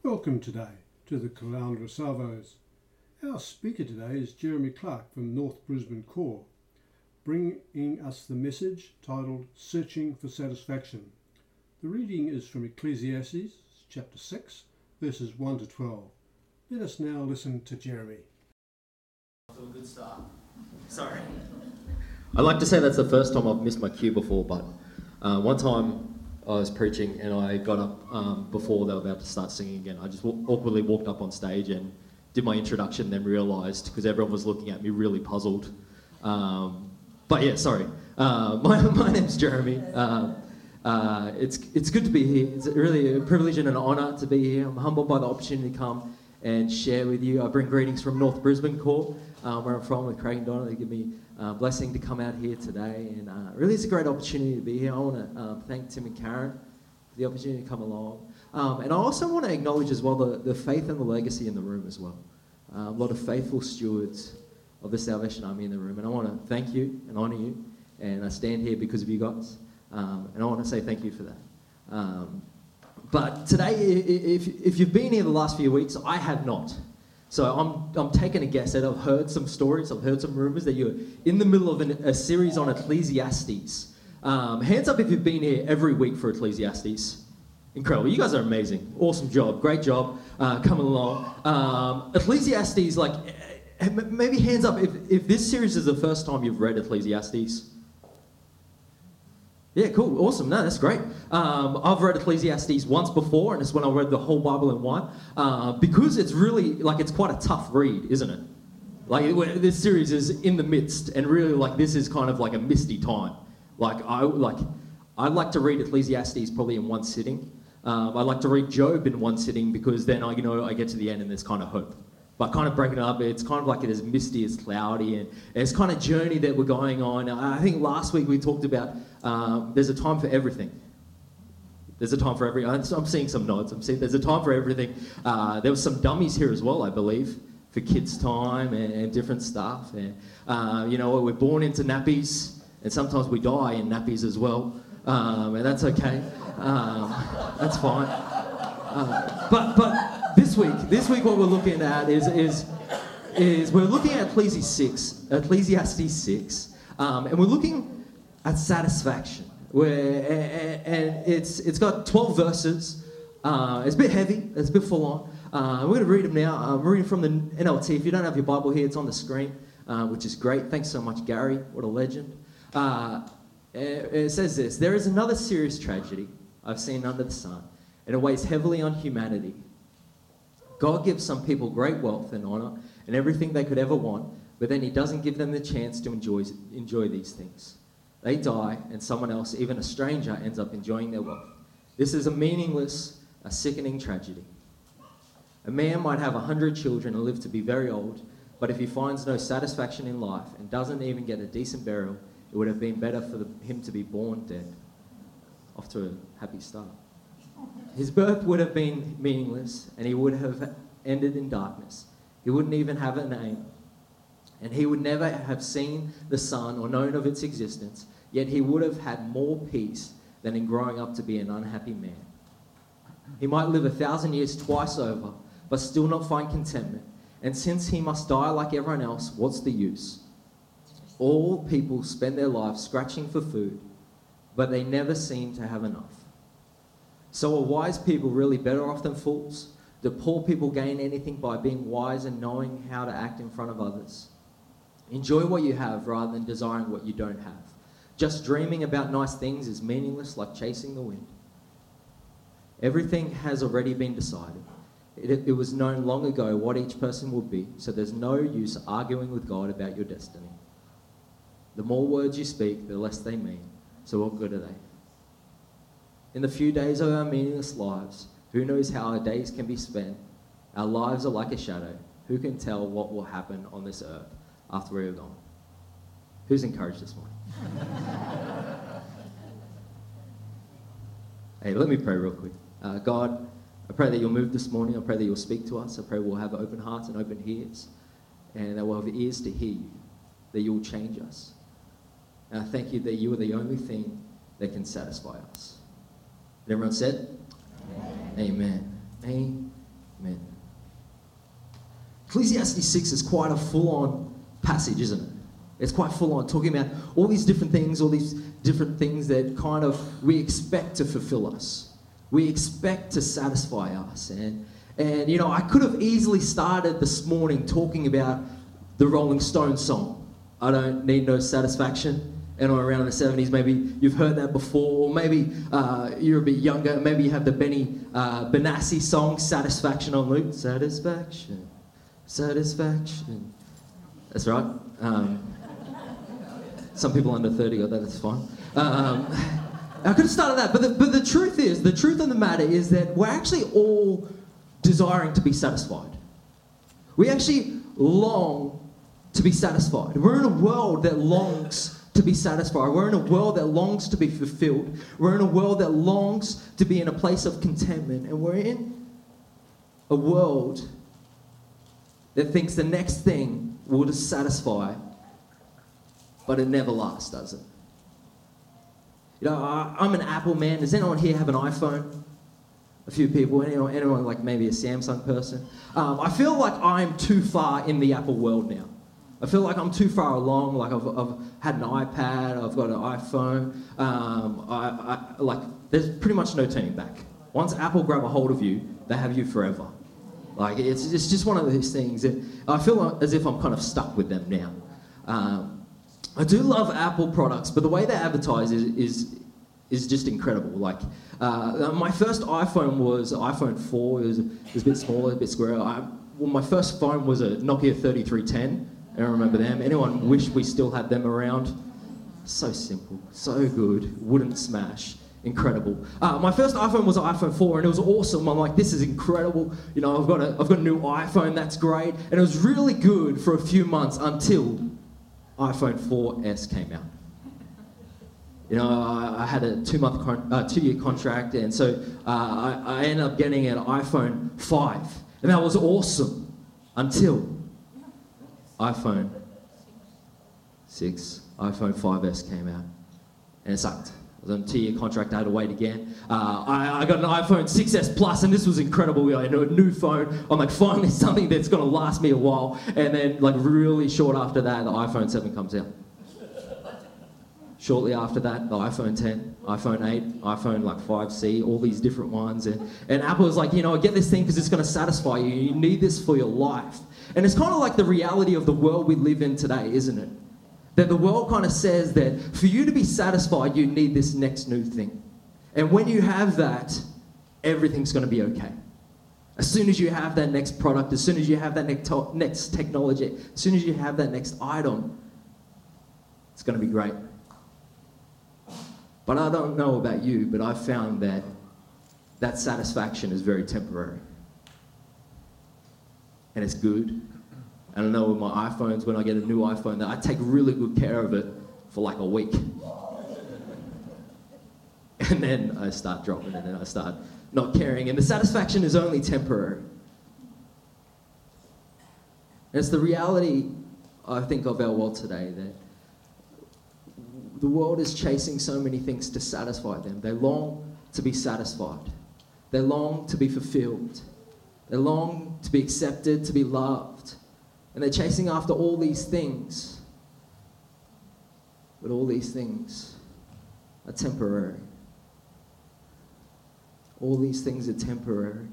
Welcome today to the Caloundra Salvos. Our speaker today is Jeremy Clark from North Brisbane Core, bringing us the message titled Searching for Satisfaction. The reading is from Ecclesiastes chapter 6, verses 1 to 12. Let us now listen to Jeremy. To a good start. Sorry. I'd like to say that's the first time I've missed my cue before, but one time I was preaching and I got up before they were about to start singing again. I just awkwardly walked up on stage and did my introduction, then realised, because everyone was looking at me really puzzled. But yeah, sorry. My name's Jeremy. It's good to be here. It's really a privilege and an honour to be here. I'm humbled by the opportunity to come and share with you. I bring greetings from North Brisbane Core, where I'm from, with Craig and Donna. They give me a blessing to come out here today, and really it's a great opportunity to be here. I want to thank Tim and Karen for the opportunity to come along. And I also want to acknowledge as well the faith and the legacy in the room as well. A lot of faithful stewards of the Salvation Army in the room, and I want to thank you and honour you, and I stand here because of you guys, and I want to say thank you for that. But today, if you've been here the last few weeks, I have not. So I'm taking a guess that I've heard some stories, I've heard some rumours that you're in the middle of a series on Ecclesiastes. Hands up if you've been here every week for Ecclesiastes. Incredible. You guys are amazing. Awesome job. Great job coming along. Ecclesiastes, maybe hands up if this series is the first time you've read Ecclesiastes. Yeah, cool, awesome. No, that's great. I've read Ecclesiastes once before, and it's when I read the whole Bible in one, because it's really, it's quite a tough read, isn't it? This series is in the midst, and really, this is kind of like a misty time. I like to read Ecclesiastes probably in one sitting. I like to read Job in one sitting, because then I get to the end and there's kind of hope. But kind of breaking it up, it's kind of like it is misty, it's cloudy, and it's kind of journey that we're going on. I think last week we talked about there's a time for everything. There's a time for I'm seeing some nods. There's a time for everything. There was some dummies here as well, I believe, for kids' time and different stuff. And we're born into nappies, and sometimes we die in nappies as well, and that's okay. That's fine. But this week what we're looking at is we're looking at Ecclesiastes 6, and we're looking at satisfaction. And it's got 12 verses. It's a bit heavy. It's a bit full on. We're going to read them now. I'm reading from the NLT. If you don't have your Bible here, it's on the screen, which is great. Thanks so much, Gary. What a legend. It says this: "There is another serious tragedy I've seen under the sun, and it weighs heavily on humanity. God gives some people great wealth and honour and everything they could ever want, but then he doesn't give them the chance to enjoy these things. They die, and someone else, even a stranger, ends up enjoying their wealth. This is a meaningless, a sickening tragedy. A man might have 100 children and live to be very old, but if he finds no satisfaction in life and doesn't even get a decent burial, it would have been better for him to be born dead." Off to a happy start. "His birth would have been meaningless, and he would have ended in darkness. He wouldn't even have a name, and he would never have seen the sun or known of its existence, yet he would have had more peace than in growing up to be an unhappy man. He might live 1,000 years twice over, but still not find contentment, and since he must die like everyone else, what's the use? All people spend their lives scratching for food, but they never seem to have enough. So are wise people really better off than fools? Do poor people gain anything by being wise and knowing how to act in front of others? Enjoy what you have rather than desiring what you don't have. Just dreaming about nice things is meaningless, like chasing the wind. Everything has already been decided. It was known long ago what each person will be, so there's no use arguing with God about your destiny. The more words you speak, the less they mean, so what good are they? In the few days of our meaningless lives, who knows how our days can be spent? Our lives are like a shadow. Who can tell what will happen on this earth after we are gone?" Who's encouraged this morning? Hey, let me pray real quick. God, I pray that you'll move this morning. I pray that you'll speak to us. I pray we'll have open hearts and open ears, and that we'll have ears to hear you, that you'll change us. And I thank you that you are the only thing that can satisfy us. And everyone said? Amen. Amen. Amen. Ecclesiastes 6 is quite a full-on passage, isn't it? It's quite full-on, talking about all these different things that kind of we expect to fulfill us. We expect to satisfy us. And you know, I could have easily started this morning talking about the Rolling Stones song, I Don't Need No Satisfaction. And around in the 70s, maybe you've heard that before, or maybe you're a bit younger, maybe you have the Benny Benassi song, Satisfaction on loop. Satisfaction, satisfaction. That's right. Some people under 30 got that, that's fine. I could have started that, but the truth of the matter is that we're actually all desiring to be satisfied. We actually long to be satisfied. We're in a world that longs to be satisfied. We're in a world that longs to be fulfilled. We're in a world that longs to be in a place of contentment. And we're in a world that thinks the next thing will just satisfy, but it never lasts, does it? You know, I'm an Apple man. Does anyone here have an iPhone? A few people. Anyone like maybe a Samsung person? I feel like I'm too far in the Apple world now. I feel like I'm too far along. Like I've had an iPad, I've got an iPhone. Like there's pretty much no turning back. Once Apple grab a hold of you, they have you forever. Like it's just one of those things that I feel as if I'm kind of stuck with them now. I do love Apple products, but the way they advertise is just incredible. Like my first iPhone was iPhone 4. It was a bit smaller, a bit square. My first phone was a Nokia 3310. I don't remember them. Anyone wish we still had them around? So simple, so good, wouldn't smash, incredible. My first iPhone was an iPhone 4 and it was awesome. I'm like, this is incredible. You know, I've got a new iPhone, that's great. And it was really good for a few months until iPhone 4S came out. You know, I had a 2-year contract, and so I ended up getting an iPhone 5. And that was awesome until iPhone 6, iPhone 5S came out, and it sucked. I was on a 2-year contract, I had to wait again. I got an iPhone 6S Plus, and this was incredible. I know a new phone. I'm like, finally something that's going to last me a while. And then, like, really short after that, the iPhone 7 comes out. Shortly after that, the iPhone 10, iPhone 8, iPhone like 5C, all these different ones. And Apple was like, you know, get this thing because it's going to satisfy you. You need this for your life. And it's kind of like the reality of the world we live in today, isn't it? That the world kind of says that for you to be satisfied, you need this next new thing. And when you have that, everything's going to be okay. As soon as you have that next product, as soon as you have that next technology, as soon as you have that next item, it's going to be great. But I don't know about you, but I've found that satisfaction is very temporary. And it's good. And I know with my iPhones, when I get a new iPhone, that I take really good care of it for like a week. And then I start dropping, and then I start not caring. And the satisfaction is only temporary. And it's the reality, I think, of our world today, that the world is chasing so many things to satisfy them. They long to be satisfied. They long to be fulfilled. They long to be accepted, to be loved. And they're chasing after all these things. But all these things are temporary. All these things are temporary.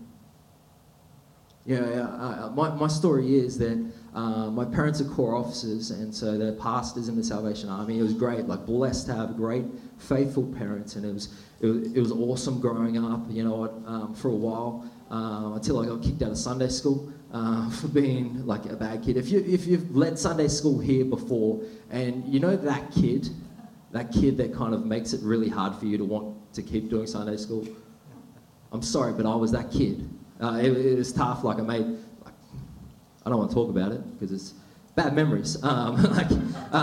My story is that my parents are corps officers, and so they're pastors in the Salvation Army. It was great, like blessed to have great, faithful parents, and it was awesome growing up. You know what? For a while, until I got kicked out of Sunday school for being like a bad kid. If you've led Sunday school here before, and you know that kid that kind of makes it really hard for you to want to keep doing Sunday school. I'm sorry, but I was that kid. It was tough. Like I don't want to talk about it because it's bad memories. But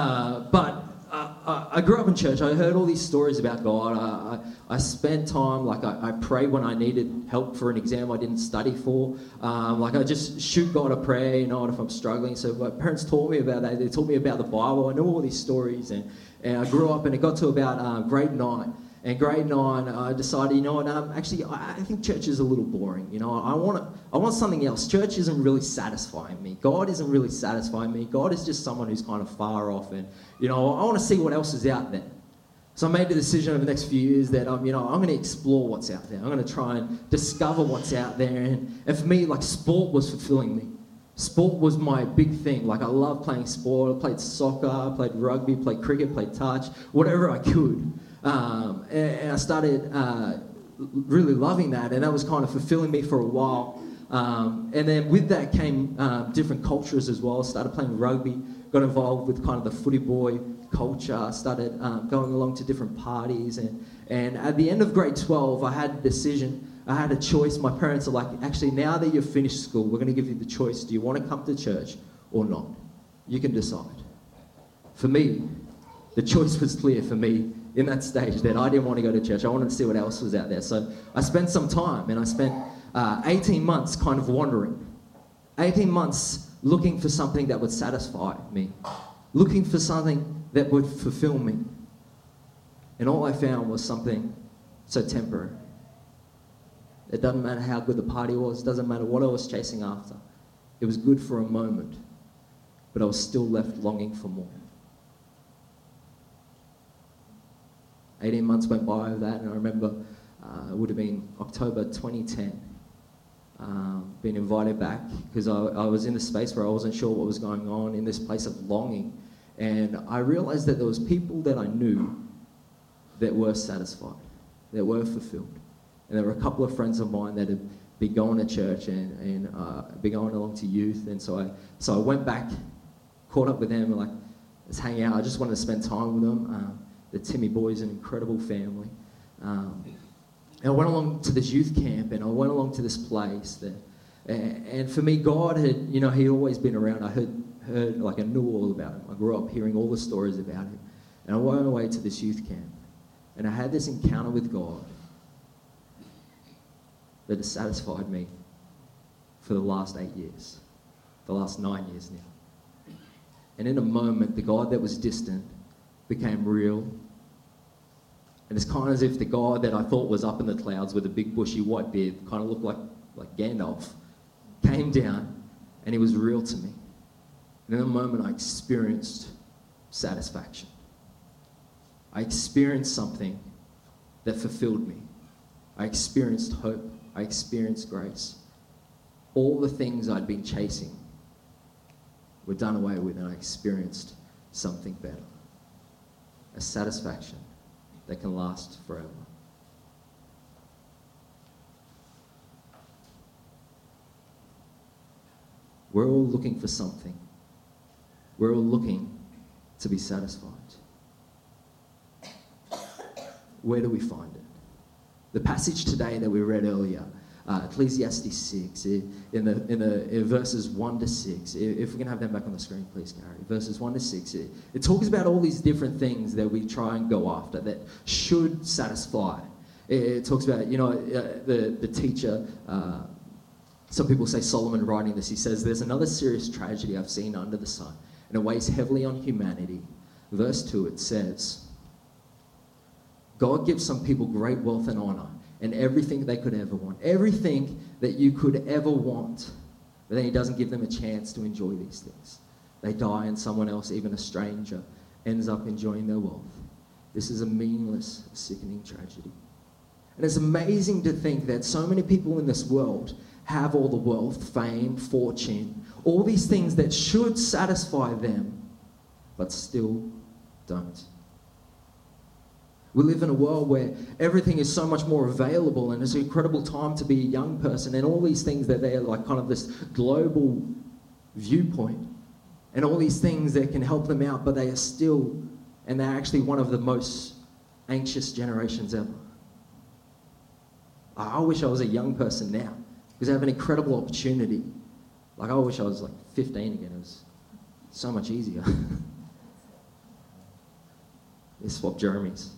I grew up in church. I heard all these stories about God. I spent time, like I prayed when I needed help for an exam I didn't study for. Like I just shoot God a prayer, you know, if I'm struggling. So my parents taught me about that. They taught me about the Bible. I know all these stories, and I grew up, and it got to about grade 9. And grade 9, I decided, you know what, actually, I think church is a little boring. You know, I want something else. Church isn't really satisfying me. God isn't really satisfying me. God is just someone who's kind of far off, and, you know, I want to see what else is out there. So I made the decision over the next few years that, I'm going to explore what's out there. I'm going to try and discover what's out there. And for me, like, sport was fulfilling me. Sport was my big thing. Like, I love playing sport. I played soccer, I played rugby, played cricket, played touch, whatever I could. And I started really loving that, and that was kind of fulfilling me for a while. And then with that came different cultures as well. I started playing rugby, got involved with kind of the footy boy culture, started going along to different parties. And at the end of grade 12, I had a decision. I had a choice. My parents are like, actually, now that you've finished school, we're going to give you the choice. Do you want to come to church or not? You can decide. For me, the choice was clear for me in that stage that I didn't want to go to church. I wanted to see what else was out there. So I spent some time, and I spent 18 months kind of wandering. 18 months looking for something that would satisfy me. Looking for something that would fulfill me. And all I found was something so temporary. It doesn't matter how good the party was, doesn't matter what I was chasing after. It was good for a moment, but I was still left longing for more. 18 months went by of that, and I remember it would have been October 2010, being invited back because I was in a space where I wasn't sure what was going on, in this place of longing. And I realized that there was people that I knew that were satisfied, that were fulfilled. And there were a couple of friends of mine that had been going to church and been going along to youth. And so I went back, caught up with them, and like, let's hang out. I just wanted to spend time with them. The Timmy boys, an incredible family. And I went along to this youth camp, and I went along to this place and for me, God had, he'd always been around. I heard, like, I knew all about him. I grew up hearing all the stories about him. And I went away to this youth camp, and I had this encounter with God that has satisfied me for the last 8 years, the last 9 years now. And in a moment, the God that was distant became real. And it's kind of as if the God that I thought was up in the clouds with a big bushy white beard, kind of looked like Gandalf, came down, and he was real to me. And in a moment, I experienced satisfaction. I experienced something that fulfilled me. I experienced hope. I experienced grace. All the things I'd been chasing were done away with, and I experienced something better. A satisfaction that can last forever. We're all looking for something. We're all looking to be satisfied. Where do we find it? The passage today that we read earlier, Ecclesiastes 6, in verses 1 to 6. If we can have them back on the screen, please, Gary. Verses 1 to 6. It talks about all these different things that we try and go after that should satisfy. It talks about, the teacher, some people say Solomon writing this, he says, there's another serious tragedy I've seen under the sun, and it weighs heavily on humanity. Verse 2, it says, God gives some people great wealth and honor and everything they could ever want. Everything that you could ever want. But then he doesn't give them a chance to enjoy these things. They die and someone else, even a stranger, ends up enjoying their wealth. This is a meaningless, sickening tragedy. And it's amazing to think that so many people in this world have all the wealth, fame, fortune, all these things that should satisfy them, but still don't. We live in a world where everything is so much more available, and it's an incredible time to be a young person, and all these things that they're like kind of this global viewpoint, and all these things that can help them out, but they are still, and they're actually one of the most anxious generations ever. I wish I was a young person now, because I have an incredible opportunity. Like, I wish I was like 15 again. It was so much easier. They swapped Jeremy's.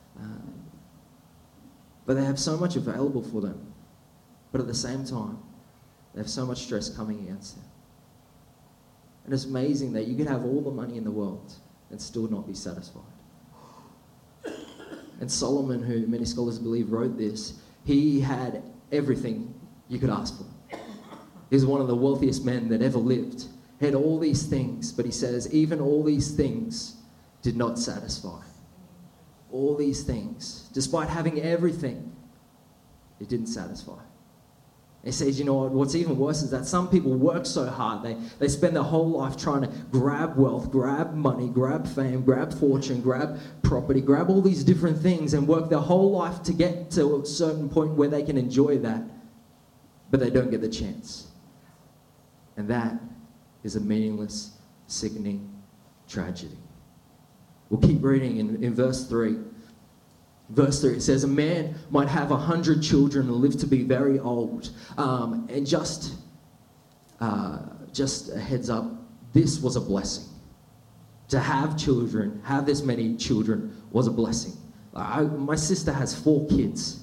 But they have so much available for them. But at the same time, they have so much stress coming against them. And it's amazing that you could have all the money in the world and still not be satisfied. And Solomon, who many scholars believe wrote this, he had everything you could ask for. He was one of the wealthiest men that ever lived. He had all these things, but he says even all these things did not satisfy. All these things, despite having everything, it didn't satisfy. He says, you know what, what's even worse is that some people work so hard, they spend their whole life trying to grab wealth, grab money, grab fame, grab fortune, grab property, grab all these different things and work their whole life to get to a certain point where they can enjoy that, but they don't get the chance. And that is a meaningless, sickening tragedy. We'll keep reading in verse 3. Verse 3, it says, a man might have 100 children and live to be very old. And just a heads up, this was a blessing. To have children, have this many children, was a blessing. My sister has 4 kids.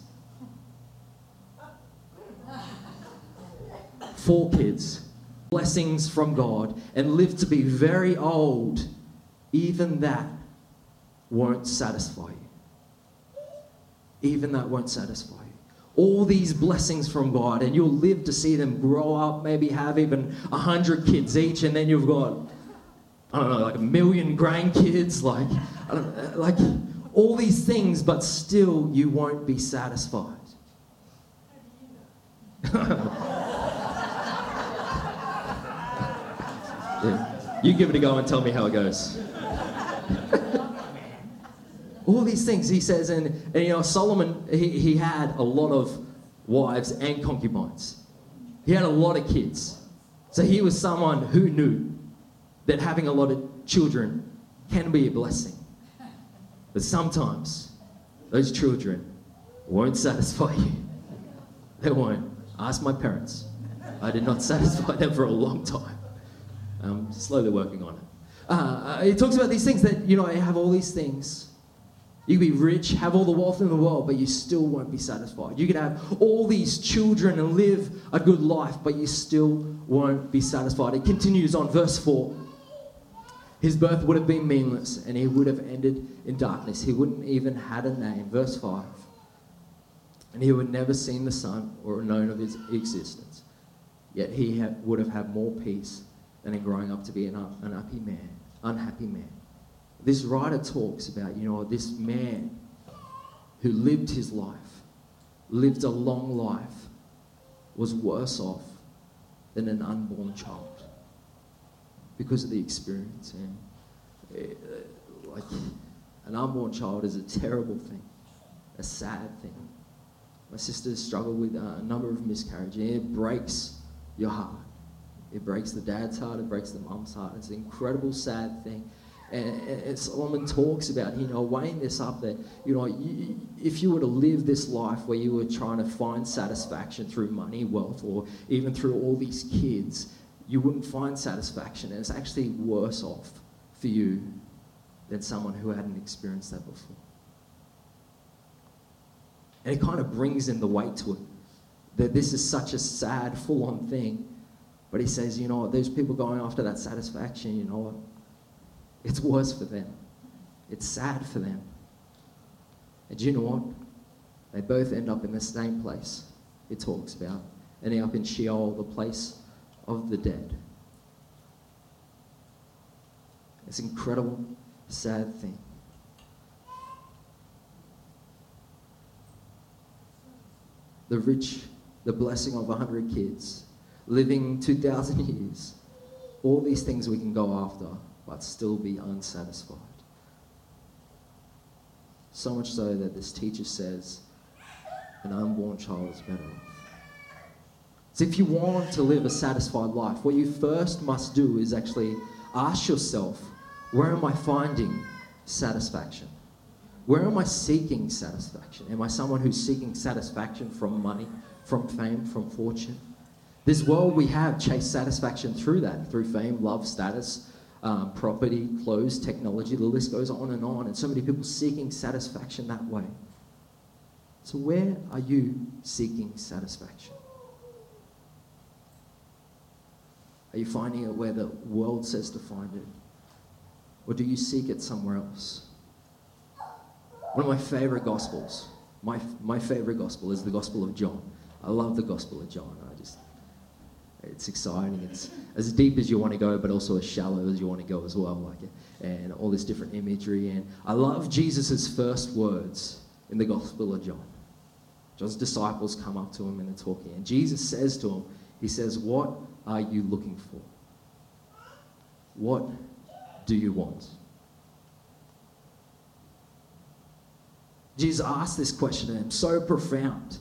4 kids. Blessings from God. And live to be very old. Even that won't satisfy you. Even that won't satisfy you. All these blessings from God, and you'll live to see them grow up, maybe have even 100 kids each, and then you've got, I don't know, like 1 million grandkids, like all these things, but still you won't be satisfied. Yeah. You give it a go and tell me how it goes. All these things, he says, and you know, Solomon, he had a lot of wives and concubines. He had a lot of kids. So he was someone who knew that having a lot of children can be a blessing. But sometimes those children won't satisfy you. They won't. Ask my parents. I did not satisfy them for a long time. I'm slowly working on it. He talks about these things that, you know, I have all these things. You can be rich, have all the wealth in the world, but you still won't be satisfied. You can have all these children and live a good life, but you still won't be satisfied. It continues on, verse 4. His birth would have been meaningless, and he would have ended in darkness. He wouldn't even had a name. Verse 5. And he would never seen the sun or known of his existence. Yet he would have had more peace than in growing up to be an unhappy man. This writer talks about, you know, this man who lived his life, lived a long life, was worse off than an unborn child because of the experience. And like an unborn child is a terrible thing, a sad thing. My sister struggled with a number of miscarriages, and it breaks your heart. It breaks the dad's heart, it breaks the mum's heart. It's an incredible, sad thing. And Solomon talks about, you know, weighing this up that, you know, if you were to live this life where you were trying to find satisfaction through money, wealth, or even through all these kids, you wouldn't find satisfaction. And it's actually worse off for you than someone who hadn't experienced that before. And it kind of brings in the weight to it, that this is such a sad, full-on thing. But he says, you know what, those people going after that satisfaction, you know what, it's worse for them. It's sad for them. And do you know what? They both end up in the same place it talks about, ending up in Sheol, the place of the dead. It's an incredible, sad thing. The rich, the blessing of 100 kids, living 2,000 years, all these things we can go after, but still be unsatisfied. So much so that this teacher says an unborn child is better off. So if you want to live a satisfied life, what you first must do is actually ask yourself, where am I finding satisfaction? Where am I seeking satisfaction? Am I someone who's seeking satisfaction from money, from fame, from fortune? This world we have chase satisfaction through that, through fame, love, status, property, clothes, technology, the list goes on, and so many people seeking satisfaction that way. So where are you seeking satisfaction? Are you finding it where the world says to find it? Or do you seek it somewhere else? One of my favourite Gospels, my favourite Gospel is the Gospel of John. I love the Gospel of John. It's exciting. It's as deep as you want to go, but also as shallow as you want to go as well. And all this different imagery. And I love Jesus' first words in the Gospel of John. John's disciples come up to him and they're talking. And Jesus says to him, he says, "What are you looking for? What do you want?" Jesus asked this question to him, so profound.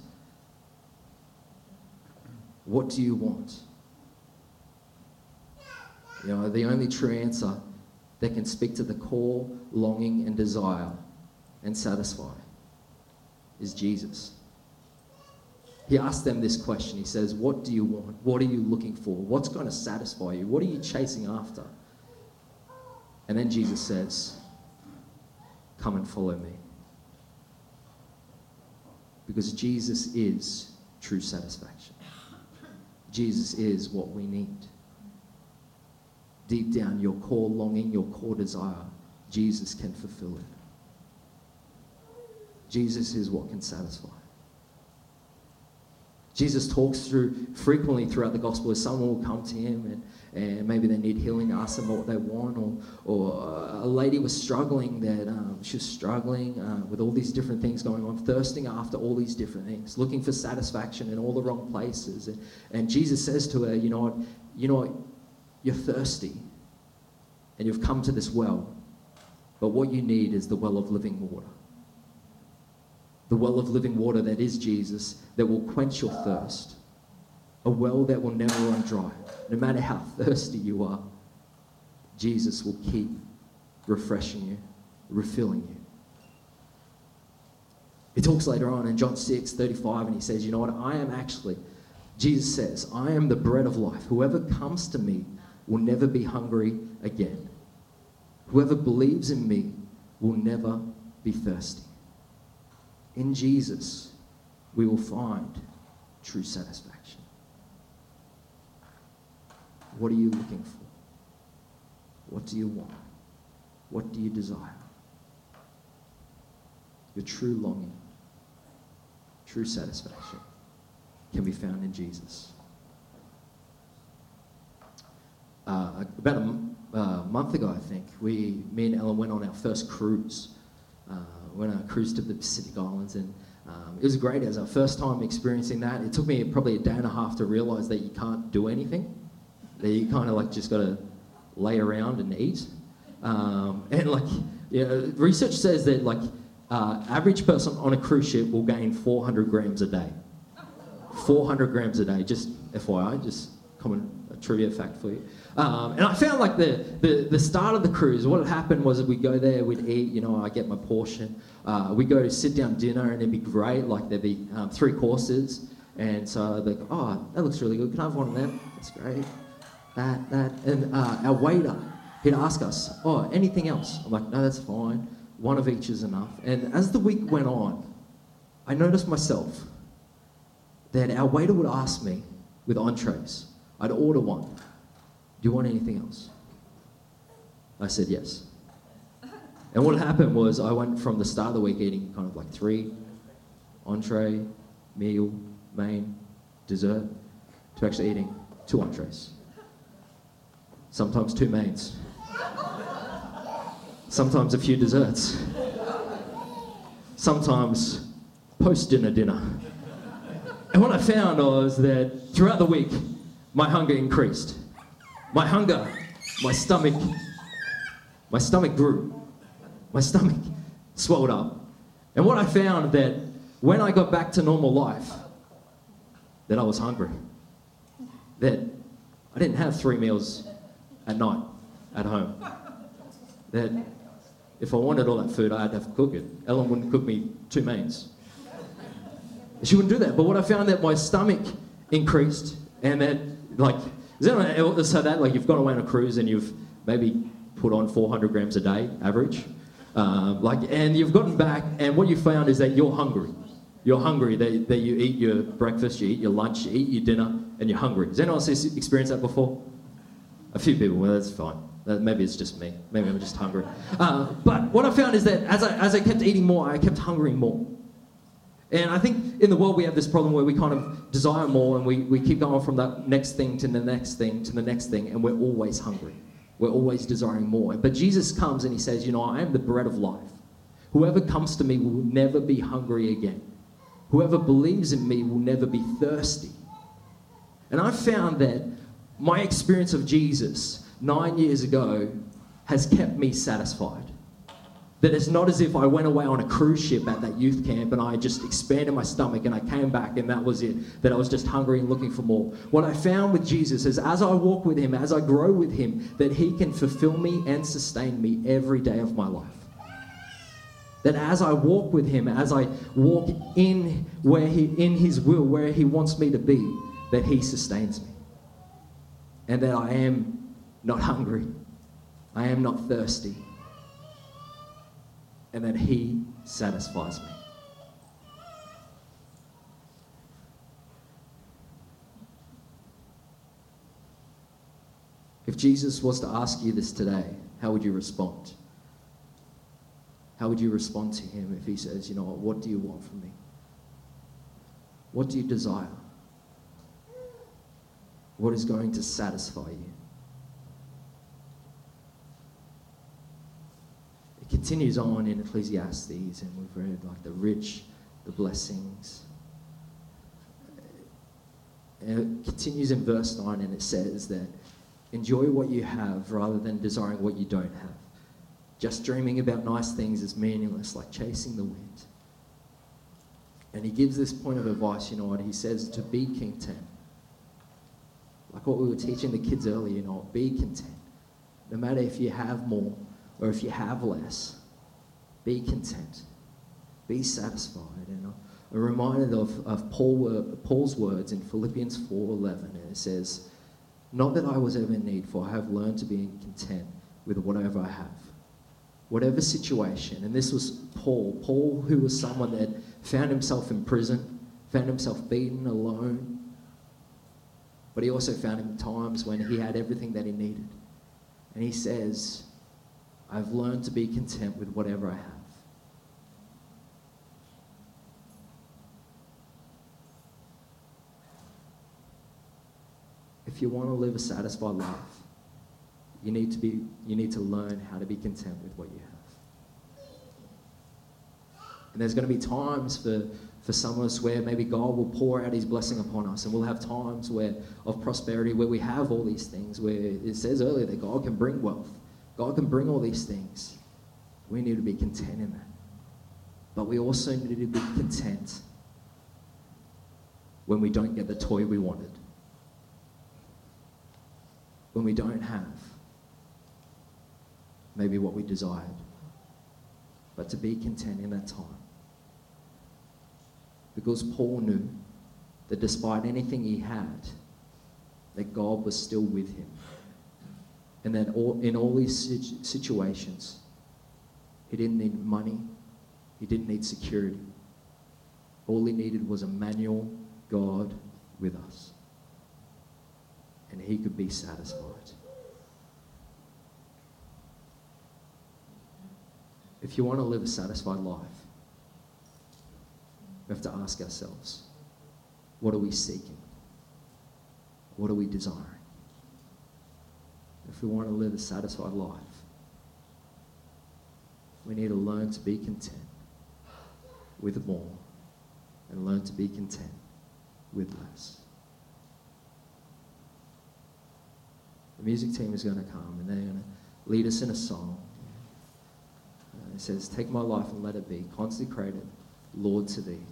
What do you want? You know, the only true answer that can speak to the core longing and desire and satisfy is Jesus. He asked them this question. He says, what do you want? What are you looking for? What's going to satisfy you? What are you chasing after? And then Jesus says, come and follow me. Because Jesus is true satisfaction. Jesus is what we need. Deep down, your core longing, your core desire, Jesus can fulfill it. Jesus is what can satisfy. Jesus talks frequently throughout the gospel as someone will come to him and maybe they need healing, ask them what they want, or a lady was struggling she was struggling with all these different things going on, thirsting after all these different things, looking for satisfaction in all the wrong places. And Jesus says to her, you know what, you're thirsty and you've come to this well, but what you need is the well of living water. The well of living water that is Jesus, that will quench your thirst. A well that will never run dry. No matter how thirsty you are, Jesus will keep refreshing you, refilling you. He talks later on in John 6:35, and he says, you know what, Jesus says, I am the bread of life. Whoever comes to me will never be hungry again. Whoever believes in me will never be thirsty. In Jesus, we will find true satisfaction. What are you looking for? What do you want? What do you desire? Your true longing, true satisfaction can be found in Jesus. About a month ago, I think, me and Ellen went on our first cruise. Went on a cruise to the Pacific Islands, and it was great. It was our first time experiencing that. It took me probably a day and a half to realise that you can't do anything. That you kind of just got to lay around and eat. Research says that average person on a cruise ship will gain 400 grams a day. 400 grams a day, just FYI, just common trivia fact for you. And I found the start of the cruise, what had happened was that we'd go there, we'd eat, I get my portion. We'd go to sit down dinner and it'd be great, there'd be 3 courses. And so they're like, oh, that looks really good. Can I have one of them? That's great. That. And our waiter, he'd ask us, oh, anything else? I'm like, no, that's fine. One of each is enough. And as the week went on, I noticed myself that our waiter would ask me with entrees. I'd order one. Do you want anything else? I said yes. And what happened was I went from the start of the week eating kind of 3 entree, meal, main, dessert, to actually eating 2 entrees. Sometimes 2 mains. Sometimes a few desserts. Sometimes post-dinner dinner. And what I found was that throughout the week, my hunger increased. My hunger, my stomach grew. My stomach swelled up. And what I found that when I got back to normal life, that I was hungry. That I didn't have 3 meals at night at home. That if I wanted all that food, I had to have to cook it. Ellen wouldn't cook me 2 mains. She wouldn't do that. But what I found that my stomach increased, and that so that you've gone away on a cruise and you've maybe put on 400 grams a day average, and you've gotten back, and what you found is that you're hungry. You're hungry. That you eat your breakfast, you eat your lunch, you eat your dinner, and you're hungry. Has anyone else experienced that before? A few people. Well, that's fine. Maybe it's just me. Maybe I'm just hungry. But what I found is that as I kept eating more, I kept hungering more. And I think in the world we have this problem where we kind of desire more, and we keep going from that next thing to the next thing to the next thing, and we're always hungry. We're always desiring more. But Jesus comes and he says, I am the bread of life. Whoever comes to me will never be hungry again. Whoever believes in me will never be thirsty. And I found that my experience of Jesus 9 years ago has kept me satisfied. That it's not as if I went away on a cruise ship at that youth camp and I just expanded my stomach and I came back and that was it, that I was just hungry and looking for more. What I found with Jesus is as I walk with him, as I grow with him, that he can fulfill me and sustain me every day of my life. That as I walk with him, as I walk in his will, where he wants me to be, that he sustains me. And that I am not hungry. I am not thirsty. And that he satisfies me. If Jesus was to ask you this today, how would you respond? How would you respond to him if he says, what do you want from me? What do you desire? What is going to satisfy you? It continues on in Ecclesiastes, and we've read like the rich, the blessings. And it continues in verse 9, and it says that enjoy what you have rather than desiring what you don't have. Just dreaming about nice things is meaningless, like chasing the wind. And he gives this point of advice, he says to be content. Like what we were teaching the kids earlier, be content. No matter if you have more or if you have less, be content. Be satisfied. And I'm reminded of Paul's words in Philippians 4:11, and it says, not that I was ever in need, for I have learned to be content with whatever I have. Whatever situation. And this was Paul who was someone that found himself in prison, found himself beaten, alone. But he also found him times when he had everything that he needed. And he says, I've learned to be content with whatever I have. If you want to live a satisfied life, you need to learn how to be content with what you have. And there's going to be times for some of us where maybe God will pour out his blessing upon us, and we'll have times of prosperity where we have all these things, where it says earlier that God can bring wealth. God can bring all these things. We need to be content in that. But we also need to be content when we don't get the toy we wanted. When we don't have maybe what we desired. But to be content in that time. Because Paul knew that despite anything he had, that God was still with him. And that in all these situations, he didn't need money. He didn't need security. All he needed was Emmanuel, God with us. And he could be satisfied. If you want to live a satisfied life, we have to ask ourselves, what are we seeking? What are we desiring? If we want to live a satisfied life, we need to learn to be content with more and learn to be content with less. The music team is going to come and they're going to lead us in a song. It says, take my life and let it be consecrated, Lord, to thee.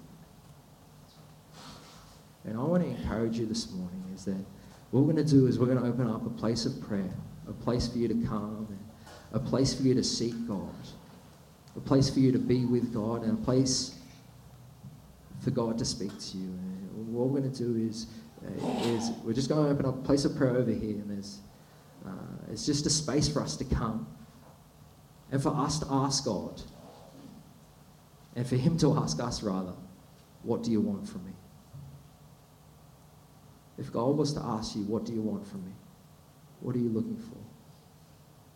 And I want to encourage you this morning is that what we're going to do is we're going to open up a place of prayer, a place for you to come, and a place for you to seek God, a place for you to be with God, and a place for God to speak to you. And what we're going to do is we're just going to open up a place of prayer over here, and it's just a space for us to come and for us to ask God and for him to ask us rather, what do you want from me? If God was to ask you, what do you want from me? What are you looking for?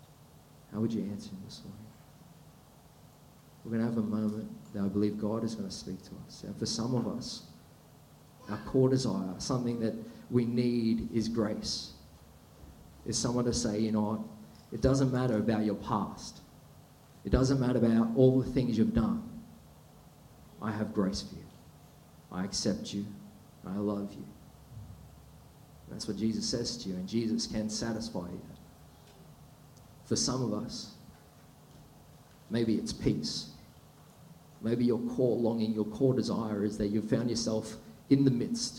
How would you answer him this morning? We're going to have a moment that I believe God is going to speak to us. And for some of us, our core desire, something that we need is grace. Is someone to say, you know what, it doesn't matter about your past. It doesn't matter about all the things you've done. I have grace for you. I accept you. I love you. That's what Jesus says to you, and Jesus can satisfy you. For some of us, maybe it's peace. Maybe your core longing, your core desire is that you've found yourself in the midst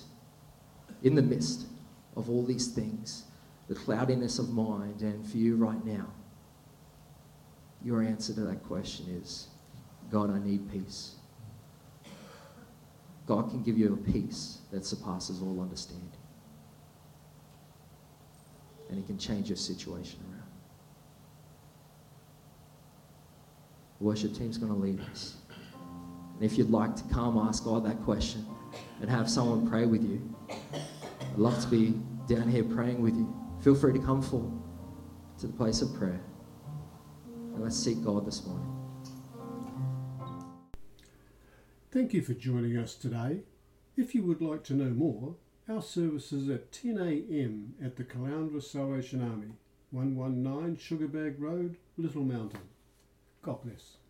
of all these things, the cloudiness of mind, and for you right now, your answer to that question is, God, I need peace. God can give you a peace that surpasses all understanding. And He can change your situation around. The worship team's going to lead us. And if you'd like to come ask God that question and have someone pray with you, I'd love to be down here praying with you. Feel free to come forward to the place of prayer. And let's seek God this morning. Thank you for joining us today. If you would like to know more, our service is at 10 a.m. at the Caloundra Salvation Army, 119 Sugarbag Road, Little Mountain. God bless.